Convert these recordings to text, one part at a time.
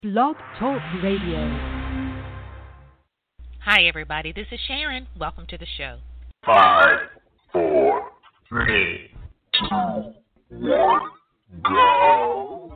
Blog Talk Radio. Hi, everybody. This is Sharon. Welcome to the show. 5, 4, 3, 2, 1, go.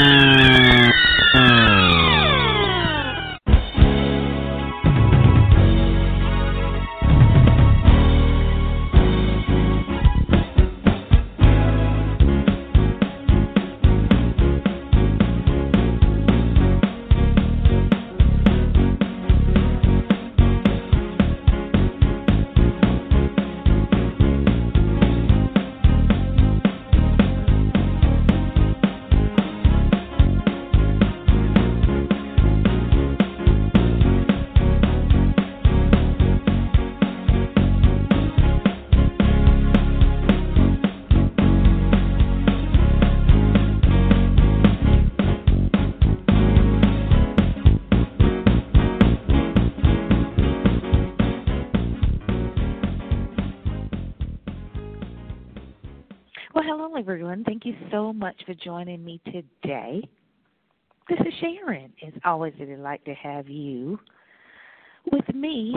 Well, hello, everyone. Thank you so much for joining me today. This is Sharon. It's always a delight to have you with me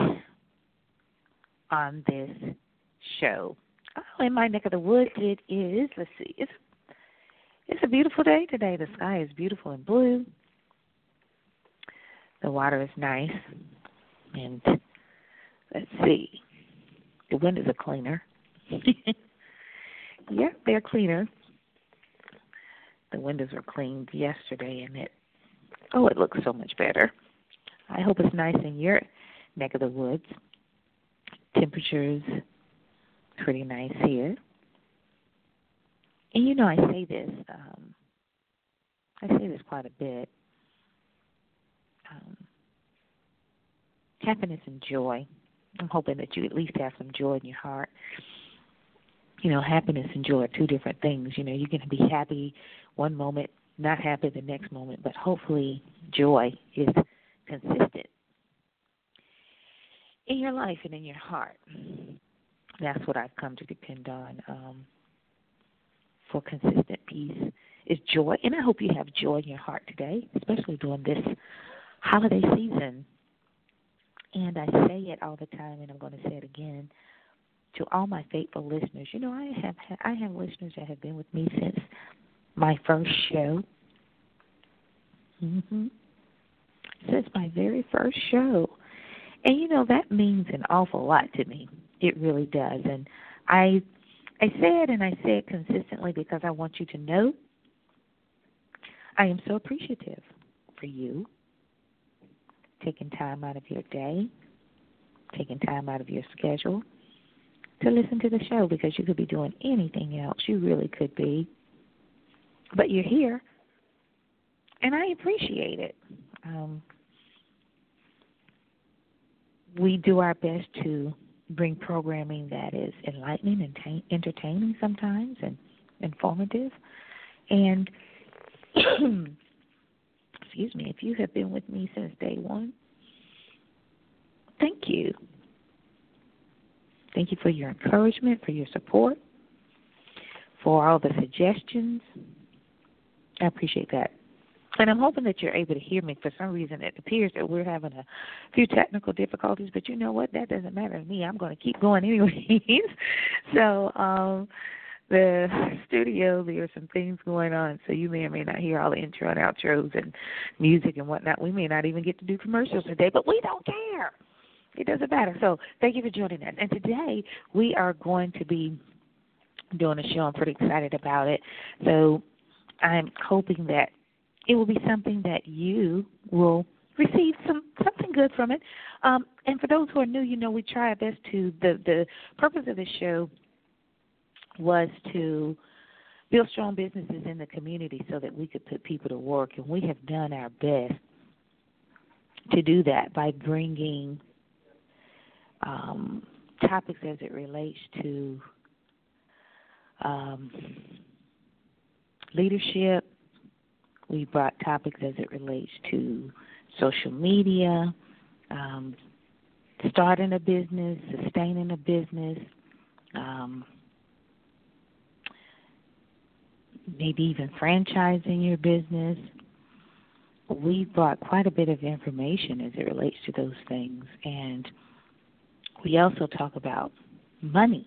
on this show. Oh, in my neck of the woods, it is, let's see, it's a beautiful day today. The sky is beautiful and blue. The water is nice. And let's see, the windows are cleaner. Yeah, they're cleaner. The windows were cleaned yesterday, and it looks so much better. I hope it's nice in your neck of the woods. Temperature's pretty nice here. And you know, I say this quite a bit. Happiness and joy. I'm hoping that you at least have some joy in your heart. You know, happiness and joy are two different things. You know, you can be happy one moment, not happy the next moment, but hopefully joy is consistent in your life and in your heart. That's what I've come to depend on for consistent peace is joy. And I hope you have joy in your heart today, especially during this holiday season. And I say it all the time, and I'm going to say it again. To all my faithful listeners, you know, I have listeners that have been with me since my first show. Since my very first show. And, you know, that means an awful lot to me. It really does. And I say it consistently because I want you to know I am so appreciative for you taking time out of your day, taking time out of your schedule to listen to the show, because you could be doing anything else. You really could be. But you're here, and I appreciate it. We do our best to bring programming that is enlightening and entertaining sometimes and informative. And, excuse me, if you have been with me since day one, thank you. Thank you for your encouragement, for your support, for all the suggestions. I appreciate that. And I'm hoping that you're able to hear me. For some reason, it appears that we're having a few technical difficulties, but you know what? That doesn't matter to me. I'm going to keep going anyways. So the studio, there are some things going on, so you may or may not hear all the intro and outros and music and whatnot. We may not even get to do commercials today, but we don't care. It doesn't matter. So thank you for joining us. And today we are going to be doing a show. I'm pretty excited about it. So I'm hoping that it will be something that you will receive something good from it. And for those who are new, you know, we try our best to, the purpose of this show was to build strong businesses in the community so that we could put people to work. And we have done our best to do that by bringing topics as it relates to leadership. We brought topics as it relates to social media, starting a business, sustaining a business, maybe even franchising your business. we brought quite a bit of information as it relates to those things. And we also talk about money.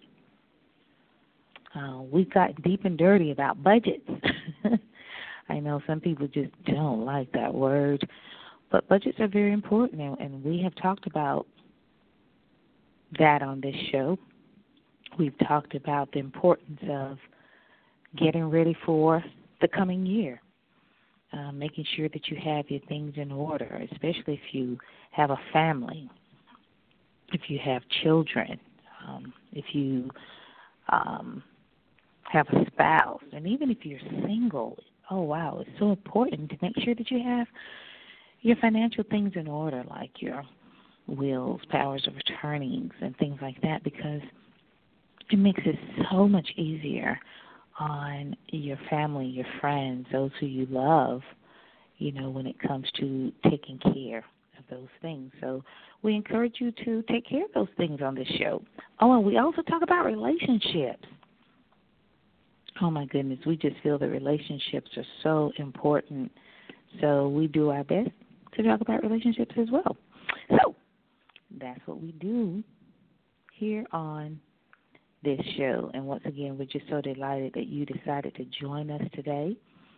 We've gotten deep and dirty about budgets. I know some people just don't like that word, but budgets are very important, and we have talked about that on this show. We've talked about the importance of getting ready for the coming year, making sure that you have your things in order, especially if you have a family, if you have children, if you have a spouse, and even if you're single. Oh, wow, it's so important to make sure that you have your financial things in order, like your wills, powers of attorneys, and things like that, because it makes it so much easier on your family, your friends, those who you love, you know, when it comes to taking care of those things. So we encourage you to take care of those things on this show. Oh, and we also talk about relationships. Oh, my goodness, we just feel that relationships are so important. So we do our best to talk about relationships as well. So that's what we do here on this show. And once again, we're just so delighted that you decided to join us today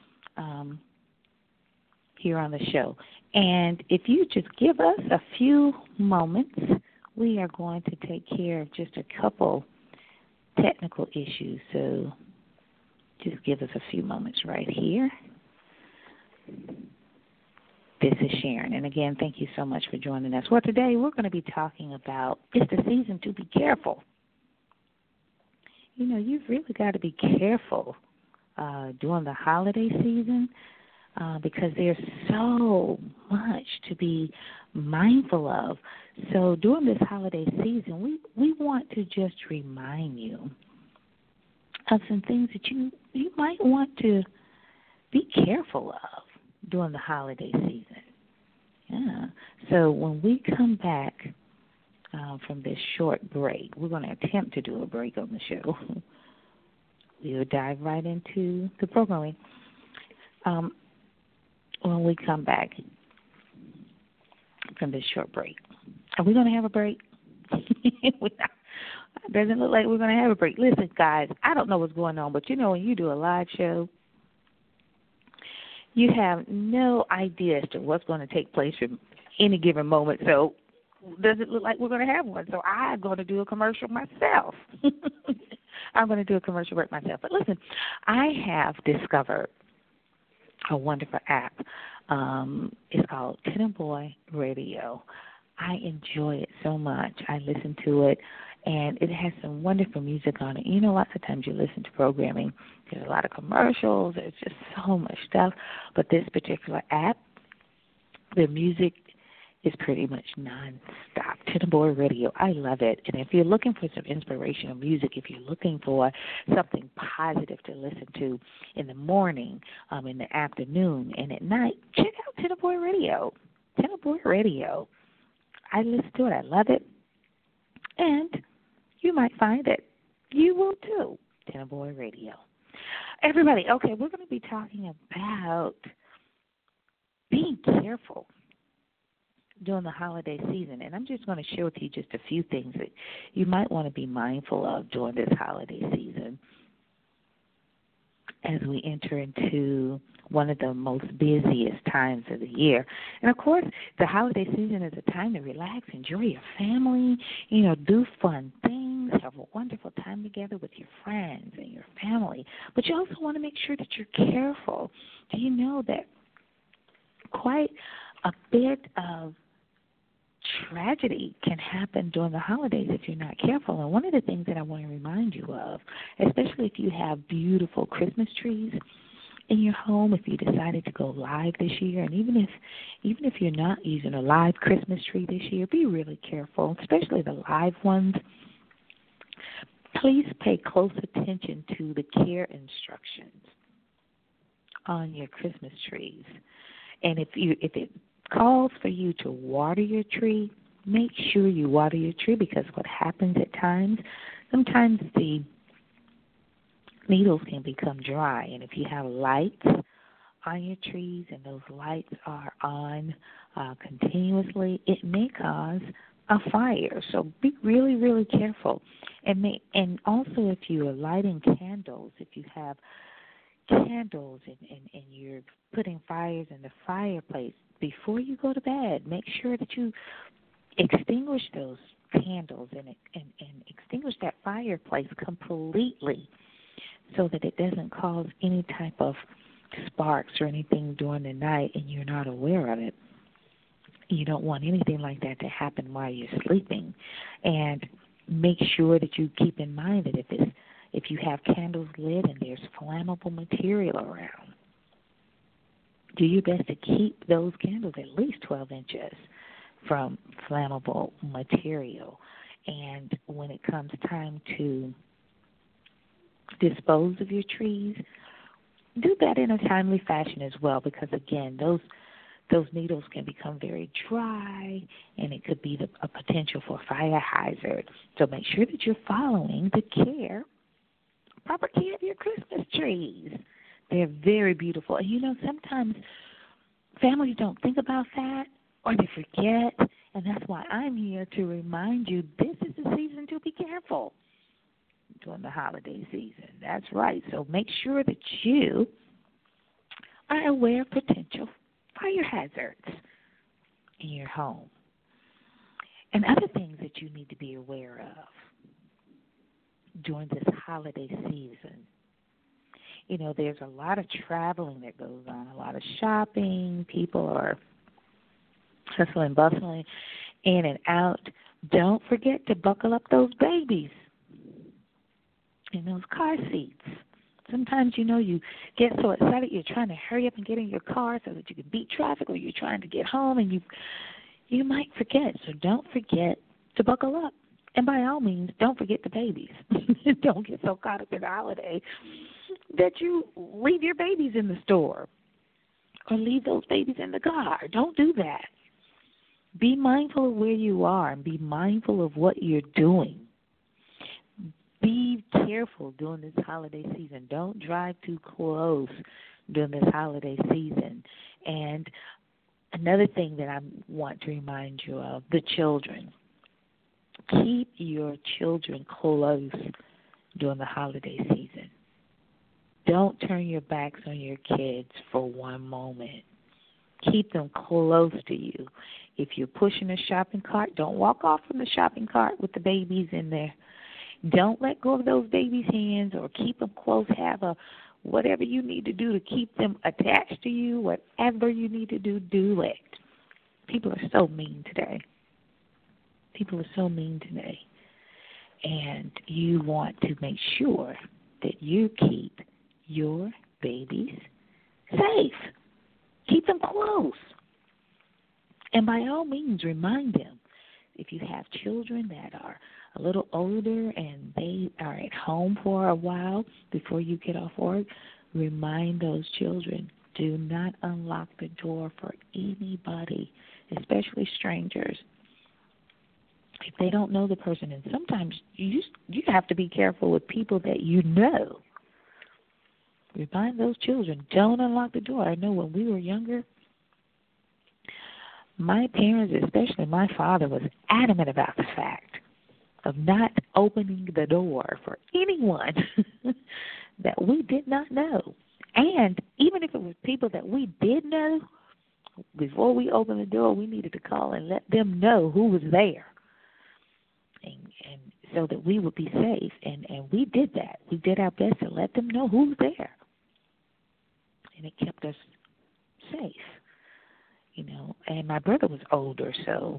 here on the show. And if you just give us a few moments, we are going to take care of just a couple technical issues. So just give us a few moments right here. This is Sharon. And again, thank you so much for joining us. Well, today we're going to be talking about it's the season to be careful. You know, you've really got to be careful during the holiday season because there's so much to be mindful of. So during this holiday season, we want to just remind you of some things that you might want to be careful of during the holiday season. Yeah. So when we come back from this short break, we're going to attempt to do a break on the show. We'll dive right into the programming. When we come back from this short break, are we going to have a break? It doesn't look like we're going to have a break. Listen, guys, I don't know what's going on, but you know when you do a live show, you have no idea as to what's going to take place from any given moment. So does it look like we're going to have one? So I'm going to do a commercial myself. I'm going to do a commercial break myself. But listen, I have discovered a wonderful app. It's called Tenor Boy Radio. I enjoy it so much. I listen to it, and it has some wonderful music on it. You know, lots of times you listen to programming, there's a lot of commercials, there's just so much stuff. But this particular app, the music is pretty much nonstop. Tenor Boy Radio, I love it. And if you're looking for some inspirational music, if you're looking for something positive to listen to in the morning, in the afternoon, and at night, check out Tenor Boy Radio. Tenor Boy Radio. I listen to it. I love it. And you might find that you will too. Tenor Boy Radio. Everybody, okay, we're going to be talking about being careful during the holiday season. And I'm just going to share with you just a few things that you might want to be mindful of during this holiday season as we enter into one of the most busiest times of the year. And, of course, the holiday season is a time to relax, enjoy your family, you know, do fun things, have a wonderful time together with your friends and your family. But you also want to make sure that you're careful. Do you know that quite a bit of tragedy can happen during the holidays if you're not careful? And one of the things that I want to remind you of, especially if you have beautiful Christmas trees in your home, if you decided to go live this year, and even if you're not using a live Christmas tree this year, be really careful, especially the live ones. Please pay close attention to the care instructions on your Christmas trees. And if it calls for you to water your tree, make sure you water your tree, because what happens at times, sometimes the needles can become dry, and if you have lights on your trees and those lights are on continuously, it may cause a fire. So be really, really careful. And also if you are lighting candles, if you have candles and you're putting fires in the fireplace, before you go to bed, make sure that you extinguish those candles and extinguish that fireplace completely so that it doesn't cause any type of sparks or anything during the night and you're not aware of it. You don't want anything like that to happen while you're sleeping. And make sure that you keep in mind that if you have candles lit and there's flammable material around, do your best to keep those candles at least 12 inches from flammable material. And when it comes time to dispose of your trees, do that in a timely fashion as well, because again, those needles can become very dry and it could be a potential for fire hazard. So make sure that you're following the proper care of your Christmas trees. They're very beautiful. And sometimes families don't think about that or they forget, and that's why I'm here to remind you this is the season to be careful during the holiday season. That's right. So make sure that you are aware of potential fire hazards in your home and other things that you need to be aware of during this holiday season. There's a lot of traveling that goes on, a lot of shopping. People are hustling, bustling in and out. Don't forget to buckle up those babies in those car seats. Sometimes, you get so excited you're trying to hurry up and get in your car so that you can beat traffic, or you're trying to get home and you might forget. So don't forget to buckle up. And by all means, don't forget the babies. Don't get so caught up in the holiday that you leave your babies in the store or leave those babies in the car. Don't do that. Be mindful of where you are and be mindful of what you're doing. Be careful during this holiday season. Don't drive too close during this holiday season. And another thing that I want to remind you of, the children. Keep your children close during the holiday season. Don't turn your backs on your kids for one moment. Keep them close to you. If you're pushing a shopping cart, don't walk off from the shopping cart with the babies in there. Don't let go of those babies' hands or keep them close. Have whatever you need to do to keep them attached to you. Whatever you need to do it. People are so mean today. And you want to make sure that you keep your babies safe. Keep them close. And by all means, remind them, if you have children that are a little older and they are at home for a while before you get off work, remind those children, do not unlock the door for anybody, especially strangers. If they don't know the person, and sometimes you have to be careful with people that you know. Remind those children, don't unlock the door. I know when we were younger, my parents, especially my father, was adamant about the fact of not opening the door for anyone that we did not know. And even if it was people that we did know, before we opened the door, we needed to call and let them know who was there. And so that we would be safe. And we did that. We did our best to let them know who was there. And it kept us safe, And my brother was older, so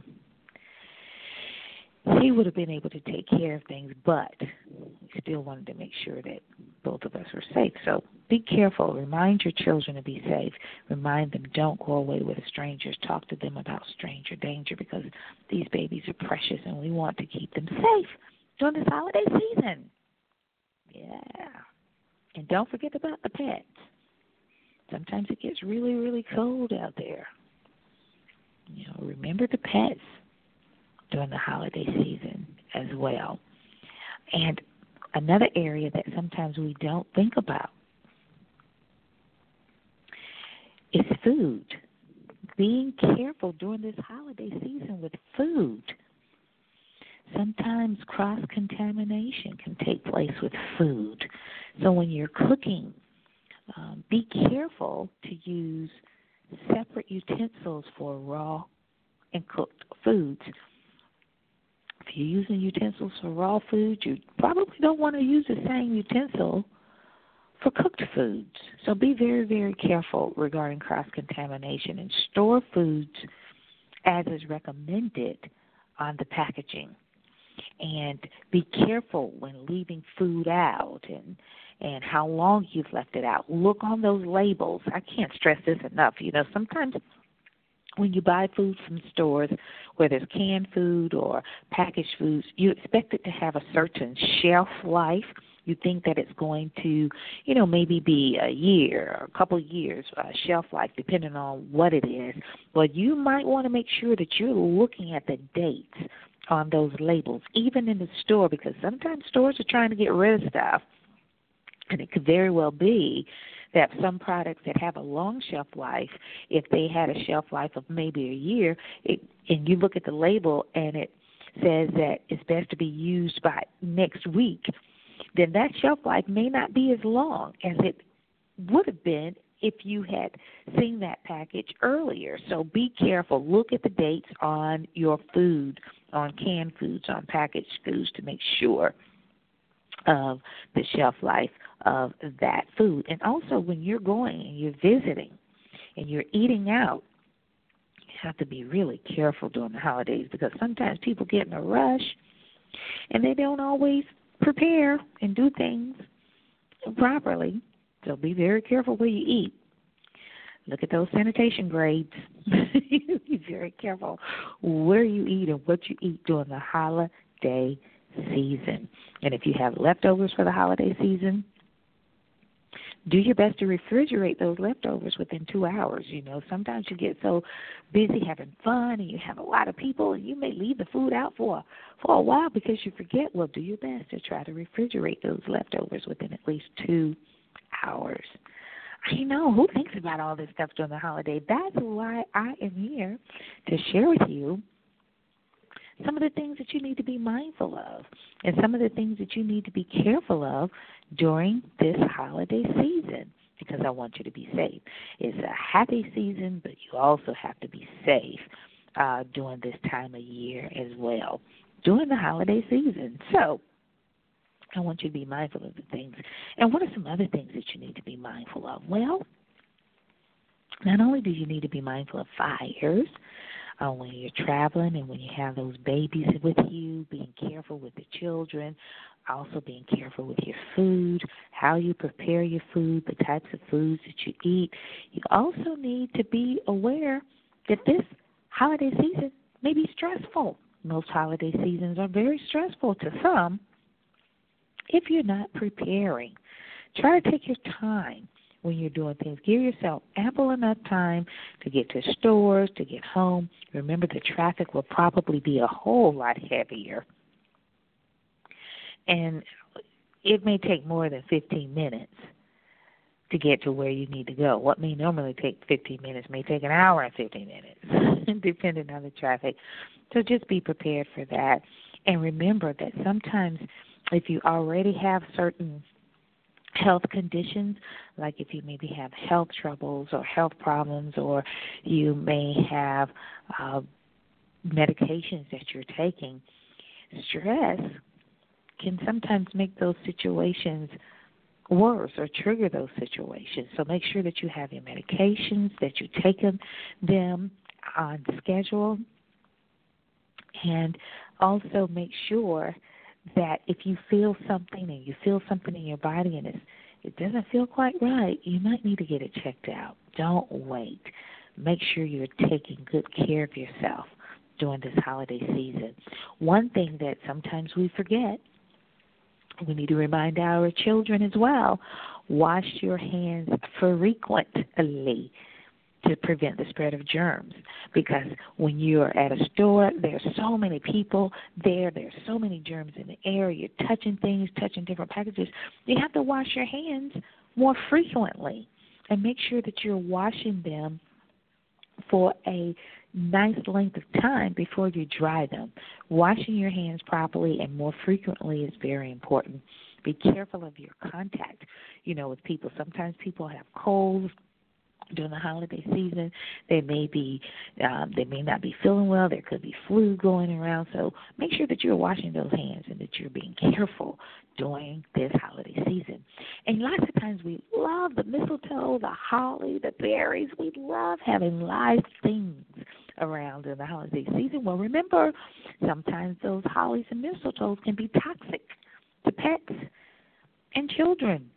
he would have been able to take care of things, but we still wanted to make sure that both of us were safe. So be careful. Remind your children to be safe. Remind them, don't go away with strangers. Talk to them about stranger danger, because these babies are precious and we want to keep them safe during this holiday season. Yeah. And don't forget about the pets. Sometimes it gets really, really cold out there. Remember the pets during the holiday season as well. And another area that sometimes we don't think about food. Being careful during this holiday season with food. Sometimes cross-contamination can take place with food. So when you're cooking, be careful to use separate utensils for raw and cooked foods. If you're using utensils for raw food, you probably don't want to use the same utensil for cooked foods. So be very, very careful regarding cross-contamination and store foods as is recommended on the packaging. And be careful when leaving food out and how long you've left it out. Look on those labels. I can't stress this enough. Sometimes when you buy food from stores, whether it's canned food or packaged foods, you expect it to have a certain shelf life. You think that it's going to, maybe be a year or a couple of years shelf life, depending on what it is. But you might want to make sure that you're looking at the dates on those labels, even in the store, because sometimes stores are trying to get rid of stuff. And it could very well be that some products that have a long shelf life, if they had a shelf life of maybe a year, and you look at the label and it says that it's best to be used by next week, then that shelf life may not be as long as it would have been if you had seen that package earlier. So be careful. Look at the dates on your food, on canned foods, on packaged foods to make sure of the shelf life of that food. And also when you're going and you're visiting and you're eating out, you have to be really careful during the holidays because sometimes people get in a rush and they don't always prepare and do things properly. So be very careful where you eat. Look at those sanitation grades. Be very careful where you eat and what you eat during the holiday season. And if you have leftovers for the holiday season, do your best to refrigerate those leftovers within 2 hours. Sometimes you get so busy having fun and you have a lot of people and you may leave the food out for a while because you forget. Well, do your best to try to refrigerate those leftovers within at least 2 hours. I know, who thinks about all this stuff during the holiday? That's why I am here to share with you some of the things that you need to be mindful of and some of the things that you need to be careful of during this holiday season because I want you to be safe. It's a happy season, but you also have to be safe during this time of year as well, during the holiday season. So I want you to be mindful of the things. And what are some other things that you need to be mindful of? Well, not only do you need to be mindful of fires, when you're traveling and when you have those babies with you, being careful with the children, also being careful with your food, how you prepare your food, the types of foods that you eat. You also need to be aware that this holiday season may be stressful. Most holiday seasons are very stressful to some if you're not preparing. Try to take your time when you're doing things. Give yourself ample enough time to get to stores, to get home. Remember, the traffic will probably be a whole lot heavier. And it may take more than 15 minutes to get to where you need to go. What may normally take 15 minutes may take an hour and 15 minutes, depending on the traffic. So just be prepared for that. And remember that sometimes if you already have certain health conditions, like if you maybe have health troubles or health problems, or you may have medications that you're taking, stress can sometimes make those situations worse or trigger those situations. So make sure that you have your medications, that you take them on schedule, and also make sure that if you feel something and you feel something in your body and it doesn't feel quite right, you might need to get it checked out. Don't wait. Make sure you're taking good care of yourself during this holiday season. One thing that sometimes we forget, we need to remind our children as well, wash your hands frequently to prevent the spread of germs. Because when you're at a store, there's so many people there, there's so many germs in the air, you're touching things, touching different packages. You have to wash your hands more frequently and make sure that you're washing them for a nice length of time before you dry them. Washing your hands properly and more frequently is very important. Be careful of your contact, with people. Sometimes people have colds during the holiday season. They may not be feeling well. There could be flu going around. So make sure that you're washing those hands and that you're being careful during this holiday season. And lots of times we love the mistletoe, the holly, the berries. We love having live things around in the holiday season. Well, remember, sometimes those hollies and mistletoes can be toxic to pets and children.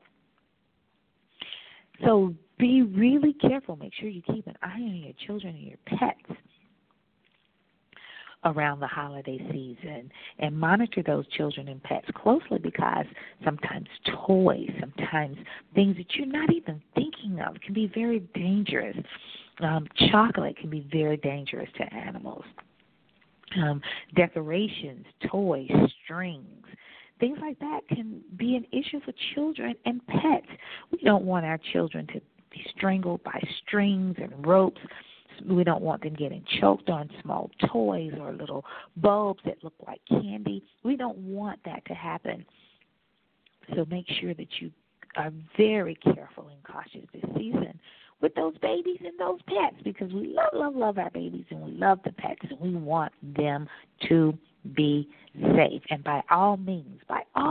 So be really careful. Make sure you keep an eye on your children and your pets around the holiday season, and monitor those children and pets closely, because sometimes toys, sometimes things that you're not even thinking of can be very dangerous. Chocolate can be very dangerous to animals. Decorations, toys, strings, things like that can be an issue for children and pets. We don't want our children to be strangled by strings and ropes. We don't want them getting choked on small toys or little bulbs that look like candy. We don't want that to happen. So make sure that you are very careful and cautious this season with those babies and those pets, because we love our babies and we love the pets, and we want them to be safe. And by all means,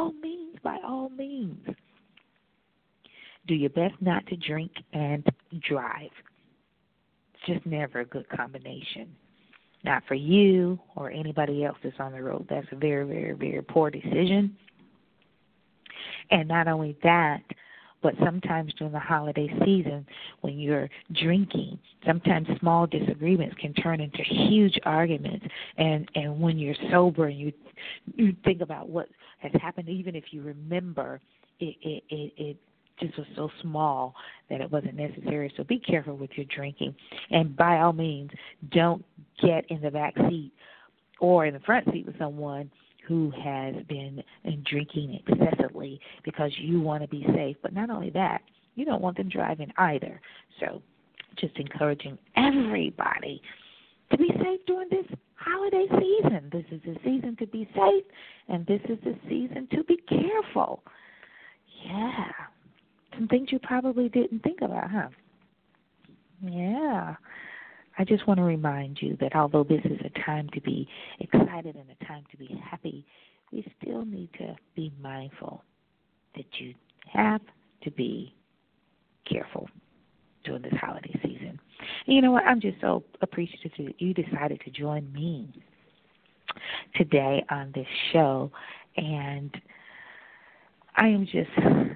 do your best not to drink and drive. It's just never a good combination. Not for you or anybody else that's on the road. That's a very, very, very poor decision. And not only that, but sometimes during the holiday season, when you're drinking, sometimes small disagreements can turn into huge arguments. And when you're sober and you think about what has happened, even if you remember, it just was so small that it wasn't necessary. So be careful with your drinking. And by all means, don't get in the back seat or in the front seat with someone who has been drinking excessively, because you want to be safe. But not only that, you don't want them driving either. So just encouraging everybody to be safe during this holiday season. This is the season to be safe, and this is the season to be careful. Yeah. Some things you probably didn't think about, huh? Yeah. I just want to remind you that although this is a time to be excited and a time to be happy, we still need to be mindful that you have to be careful during this holiday season. And you know what? I'm just so appreciative that you decided to join me today on this show. And I am just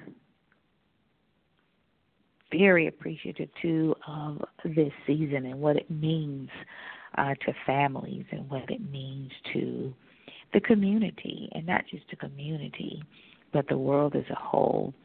very appreciative, too, of this season and what it means to families and what it means to the community, and not just the community, but the world as a whole.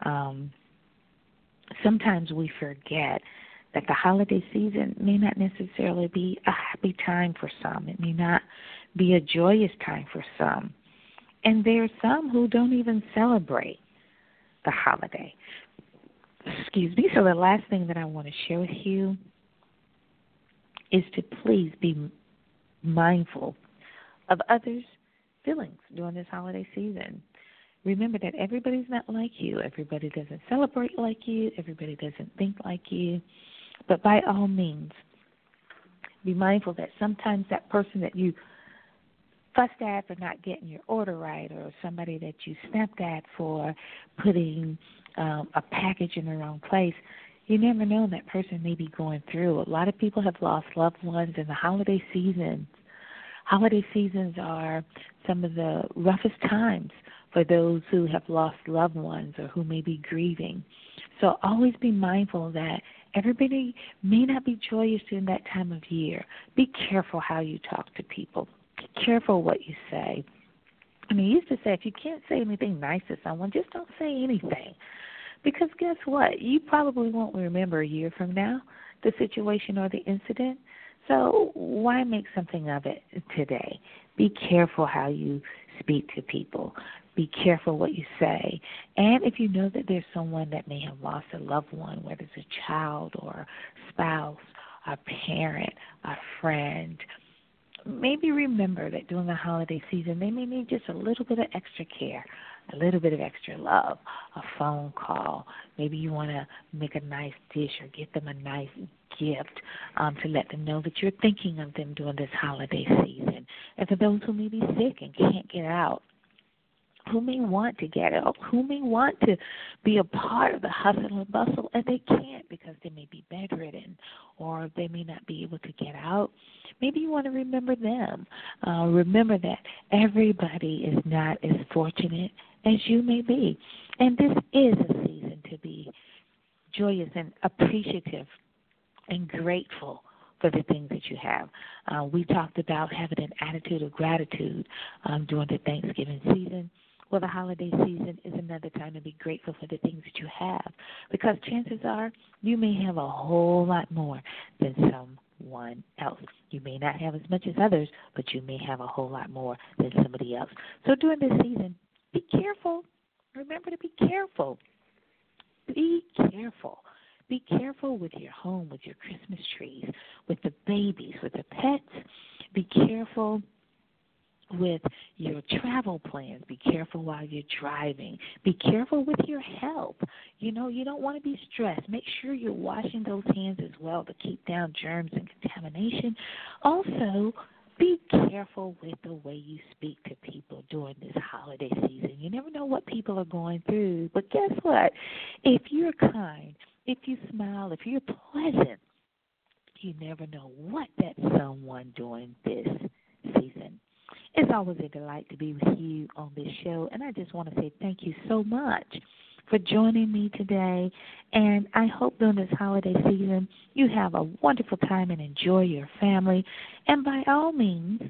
Sometimes we forget that the holiday season may not necessarily be a happy time for some. It may not be a joyous time for some. And there are some who don't even celebrate the holiday. Excuse me. So the last thing that I want to share with you is to please be mindful of others' feelings during this holiday season. Remember that everybody's not like you. Everybody doesn't celebrate like you. Everybody doesn't think like you. But by all means, be mindful that sometimes that person that you fussed at for not getting your order right, or somebody that you snapped at for putting a package in the wrong place, you never know, that person may be going through. A lot of people have lost loved ones in the holiday seasons. Holiday seasons are some of the roughest times for those who have lost loved ones or who may be grieving. So always be mindful that everybody may not be joyous during that time of year. Be careful how you talk to people. Be careful what you say. I mean, you used to say if you can't say anything nice to someone, just don't say anything. Because guess what? You probably won't remember a year from now the situation or the incident. So why make something of it today? Be careful how you speak to people. Be careful what you say. And if you know that there's someone that may have lost a loved one, whether it's a child or a spouse, a parent, a friend, maybe remember that during the holiday season they may need just a little bit of extra care, a little bit of extra love, a phone call. Maybe you want to make a nice dish or get them a nice gift to let them know that you're thinking of them during this holiday season. And for those who may be sick and can't get out, who may want to get out, who may want to be a part of the hustle and bustle, and they can't because they may be bedridden or they may not be able to get out. Maybe you want to remember them. Remember that everybody is not as fortunate as you may be. And this is a season to be joyous and appreciative and grateful for the things that you have. We talked about having an attitude of gratitude during the Thanksgiving season. Well, the holiday season is another time to be grateful for the things that you have, because chances are you may have a whole lot more than someone else. You may not have as much as others, but you may have a whole lot more than somebody else. So during this season, be careful. Remember to be careful. Be careful. Be careful with your home, with your Christmas trees, with the babies, with the pets. Be careful with your travel plans. Be careful while you're driving. Be careful with your health. You know, you don't want to be stressed. Make sure you're washing those hands as well to keep down germs and contamination. Also, be careful with the way you speak to people during this holiday season. You never know what people are going through. But guess what? If you're kind, if you smile, if you're pleasant, you never know what that someone during this season. It's always a delight to be with you on this show, and I just want to say thank you so much for joining me today, and I hope during this holiday season you have a wonderful time and enjoy your family, and by all means,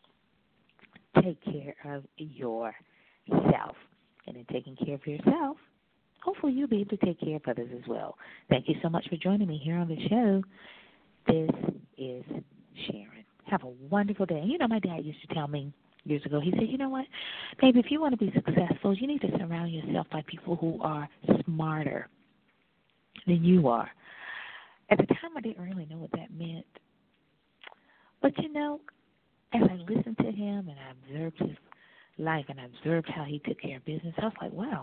take care of yourself. And in taking care of yourself, hopefully you'll be able to take care of others as well. Thank you so much for joining me here on the show. This is Sharon. Have a wonderful day. You know, my dad used to tell me years ago, he said, you know what, baby, if you want to be successful, you need to surround yourself by people who are smarter than you are. At the time, I didn't really know what that meant. But, you know, as I listened to him and I observed his life and I observed how he took care of business, I was like, wow,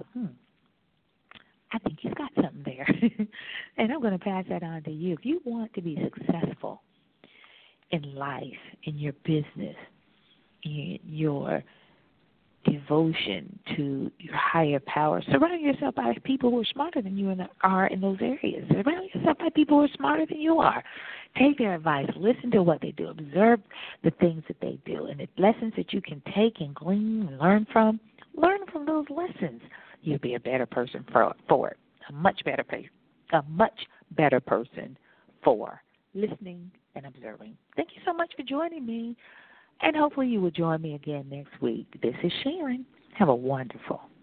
I think he's got something there. And I'm going to pass that on to you. If you want to be successful in life, in your business, in your devotion to your higher power, surround yourself by people who are smarter than you are in those areas. Surround yourself by people who are smarter than you are. Take their advice. Listen to what they do. Observe the things that they do. And the lessons that you can take and glean and learn from those lessons. You'll be a better person for it. A much better person for listening and observing. Thank you so much for joining me, and hopefully you will join me again next week. This is Sharon. Have a wonderful